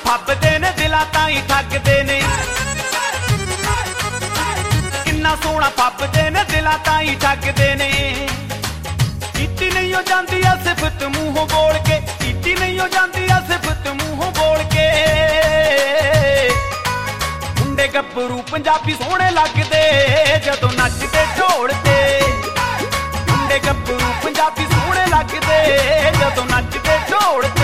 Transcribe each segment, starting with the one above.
ਫੱਬਦੇ ਨੇ ਦਿਲਾਂ ਤਾਂ ਹੀ ਠੱਗਦੇ ਨੇ ਕਿੰਨਾ ਸੋਹਣਾ ਫੱਬਦੇ ਨੇ ਦਿਲਾਂ ਤਾਂ ਹੀ ਠੱਗਦੇ ਨੇ ਕੀਤੀ ਨਹੀਂ ਹੋ ਜਾਂਦੀ ਆ ਸਿਫਤ ਮੂੰਹੋਂ ਬੋਲ ਕੇ ਕੀਤੀ ਨਹੀਂ ਹੋ ਜਾਂਦੀ ਆ ਸਿਫਤ ਮੂੰਹੋਂ ਬੋਲ ਕੇ ਮੁੰਡੇ ਗੱਭਰੂ ਪੰਜਾਬੀ ਸੋਹਣੇ ਲੱਗਦੇ ਜਦੋਂ ਨੱਚਦੇ ਢੋਲ ਤੇ ਮੁੰਡੇ ਗੱਭਰੂ ਪੰਜਾਬੀ ਸੋਹਣੇ ਲੱਗਦੇ ਜਦੋਂ ਨੱਚਦੇ ਢੋਲ ਤੇ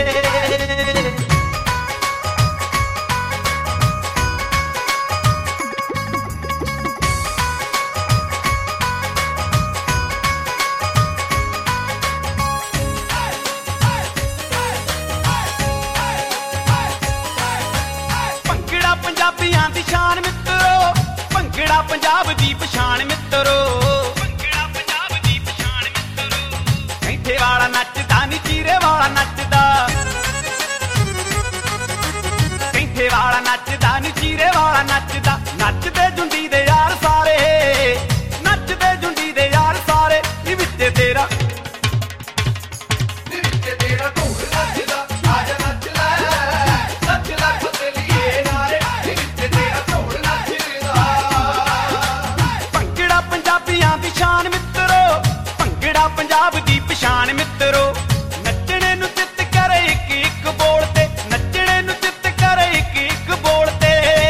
ਪੰਜਾਬੀਆਂ ਦੀ ਸ਼ਾਨ ਮਿੱਤਰੋ ਭੰਗੜਾ ਪੰਜਾਬ ਦੀ ਪਛਾਣ ਮਿੱਤਰੋ ਭੰਗੜਾ ਪੰਜਾਬ ਦੀ ਪਛਾਣ ਮਿੱਤਰੋ ਕੈਂਠੇ ਵਾਲਾ ਨੱਚਦਾ ਨੀ ਚੀਰੇ ਵਾਲਾ ਨੱਚਦਾ ਕੈਂਠੇ ਵਾਲਾ ਨੱਚਦਾ ਨੀ ਚੀਰੇ ਵਾਲਾ ਨੱਚਦਾ ਨੱਚਦੇ ਜੁੰਡੀ ਦੇ ਯਾਰ ਸਾਰੇ ਨੱਚਦੇ ਜੁੰਡੀ ਦੇ ਯਾਰ ਸਾਰੇ ਨੀ ਵਿੱਚ ਤੇਰਾ ਢੋਲ ਨੱਚਦਾ ਆਜਾ ਨੱਚ ਲੈ ਫਤਲੀਏ ਨਾਰੇ ਸ਼ਾਨ ਮਿੱਤਰੋ ਭੰਗੜਾ ਪੰਜਾਬ ਦੀ ਪਛਾਣ ਮਿੱਤਰੋ ਨੱਚਣੇ ਨੂੰ ਚਿੱਤ ਕਰੇ ਇੱਕ ਇੱਕ ਬੋਲ ਤੇ ਨੱਚਣੇ ਨੂੰ ਚਿੱਤ ਕਰੇ ਇੱਕ ਇੱਕ ਬੋਲ ਤੇ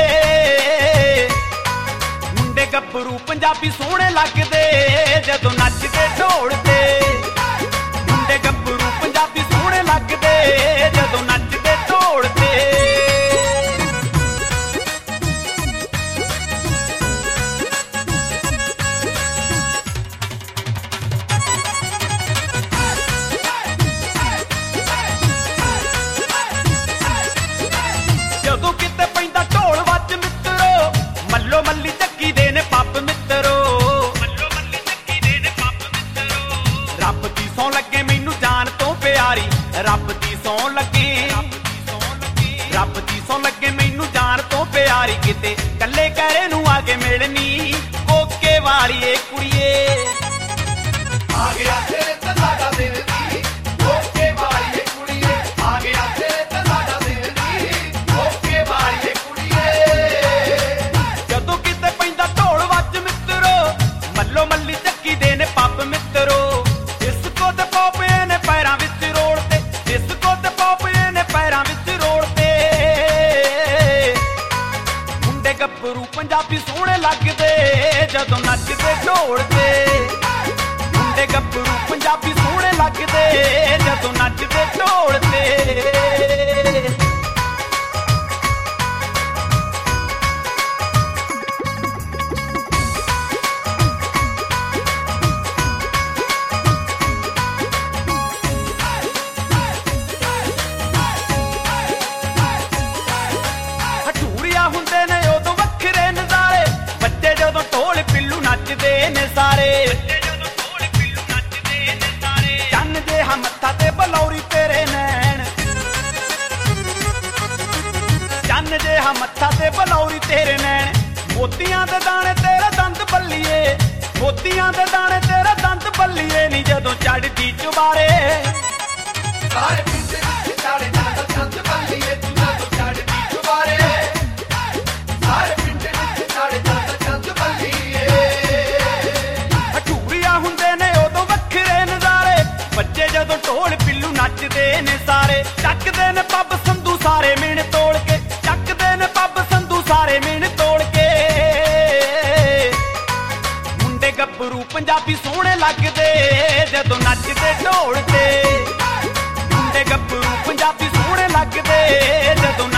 ਮੁੰਡੇ ਗੱਭਰੂ ਪੰਜਾਬੀ ਸੋਹਣੇ ਲੱਗਦੇ ਜਦੋਂ ਨੱਚਦੇ ਢੋਲ ਤੇ ਮੁੰਡੇ ਗੱਭਰੂ ਪੰਜਾਬੀ ਸੋਹਣੇ ਲੱਗਦੇ ਜਦੋਂ ਨੱਚਦੇ ਢੋਲ ਤੇ ਜਦੋਂ ਕਿਤੇ ਪੈਂਦਾ ਢੋਲ ਵੱਜ ਮਿੱਤਰੋ ਮੱਲੋ ਮੱਲੀ ਚੱਕੀ ਦੇ ਨੇ ਪੱਪ ਮਿੱਤਰੋ ਮੱਲੋ ਮੱਲੀ ਚੱਕੀ ਦੇ ਨੇ ਪੱਪ ਮਿੱਤਰੋ ਰੱਬ ਦੀ ਸੌਂ ਲੱਗੇ ਮੈਨੂੰ ਜਾਨ ਤੋਂ ਪਿਆਰੀ ਰੱਬ ਦੀ ਸੌਂ ਲੱਗੇ ਰੱਬ ਦੀ ਸੌਂ ਲੱਗੇ ਮੈਨੂੰ ਜਾਨ ਤੋਂ ਪਿਆਰੀ ਕਿਤੇ ਕੱਲੇ ਕਹਿਰੇ ਨੂੰ ਆ ਕੇ ਮਿਲਣੀ ਕੋਕੇ ਵਾਲੀਏ ਕੁੜੀਏ ਆ ਗਿਆ ਤੇਰੇ ਤੇ ਸਾਡਾ ਦਿਲ ਦੀ ਕੋਕੇ ਵਾਲੀਏ ਕੁੜੀਏ ਆ ਗਿਆ ਤੇਰੇ ਤੇ ਸਾਡਾ ਦਿਲ ਦੀ ਕੋਕੇ ਵਾਲੀਏ ਕੁੜੀਏ ਜਦੋਂ ਕਿਤੇ ਪੈਂਦਾ ਢੋਲ ਵੱਜ ਮਿੱਤਰੋ ਮੱਲੋ ਮੱਲੀ ਚੱਕੀ ਦੇ ਨੇ ਪੱਪ ਮਿੱਤਰੋ ਡਿਸਕੋ ਤੇ ਪੋਪੇ ਨੇ ਪੈਰਾਂ ਵਿੱਚ ਰੋਲ ਤੇ ਡਿਸਕੋ ਤੇ ਪੋਪੇ ਨੇ ਪੈਰਾਂ ਵਿੱਚ ਰੋਲ ਤੇ ਮੁੰਡੇ ਗੱਭਰੂ ਪੰਜਾਬੀ ਸੋਹਣੇ ਲੱਗਦੇ ਜਦੋਂ ਨੱਚਦੇ ਢੋਲ ਤੇ ਮੁੰਡੇ ਗੱਭਰੂ ਪੰਜਾਬੀ ਸੋਹਣੇ ਲੱਗਦੇ ਜਦੋਂ ਨੱਚਦੇ ਢੋਲ ਤੇ ਹਟੂਰੀਆ ਹੁੰਦੇ ਨੇ ਉਦੋਂ ਵੱਖਰੇ ਨਜ਼ਾਰੇ ਬੱਚੇ ਜਦੋਂ ਢੋਲ ਪਿੱਲੂ ਨੱਚਦੇ ਨੇ ਸਾਰੇ ਚੰਨ ਜਿਹਾ ਮੱਥਾ ਤੇ ਬਲੌਰੀ ਤੇਰੇ ਨੈਣ ਚੰਨ ਜਿਹਾ ਮੱਥਾ ਤੇ ਬਲੌਰੀ ਤੇਰੇ ਨੈਣ ਮੋਤੀਆਂ ਦੇ ਦਾਣੇ ਤੇਰੇ ਦੰਦ ਬੱਲੀਏ ਮੋਤੀਆਂ ਦੇ ਦਾਣੇ ਤੇਰੇ ਦੰਦ ਬੱਲੀਏ ਨੀ ਜਦੋਂ ਚੜਦੀ ਚੁਬਾਰੇ ਸਾਰੇ ਪਿੰਡ ਵਿੱਚ ਚੜੇ ਜਾਂਦਾ ਦੰਦ ਬੱਲੀਏ ਤੂੰ ਜਦੋਂ ਚੜਦੀ ਚੁਬਾਰੇ ਸਾਰੇ ਪਿੰਡ ਵਿੱਚ ਚੜੇ ਜਾਂਦਾ ਦੰਦ ਬੱਲੀਏ ਹਟੂਰੀਆ ਹੁੰਦੇ ਨੇ ਉਦੋਂ ਵੱਖਰੇ ਨਜ਼ਾਰੇ ਬੱਚੇ ਜਦੋਂ ਢੋਲ ਪਿੱਲੂ ਨੱਚਦੇ ਨੇ ਸਾਰੇ ਚੱਕਦੇ ਨੇ ਪੱਬ ਸੰਧੂ ਸਾਰੇ ਮੀਣ ਤੋੜ ਕੇ ਚੱਕਦੇ ਨੇ ਪੱਬ ਸੰਧੂ ਸਾਰੇ ਮੀਣ ਤੋੜ ਕੇ ਮੁੰਡੇ ਗੱਭਰੂ ਪੰਜਾਬੀ ਸੋਹਣੇ ਲੱਗਦੇ ਜਦੋਂ ਨੱਚਦੇ ਢੋਲ ਤੇ ਮੁੰਡੇ ਗੱਭਰੂ ਪੰਜਾਬੀ ਸੋਹਣੇ ਲੱਗਦੇ ਜਦੋਂ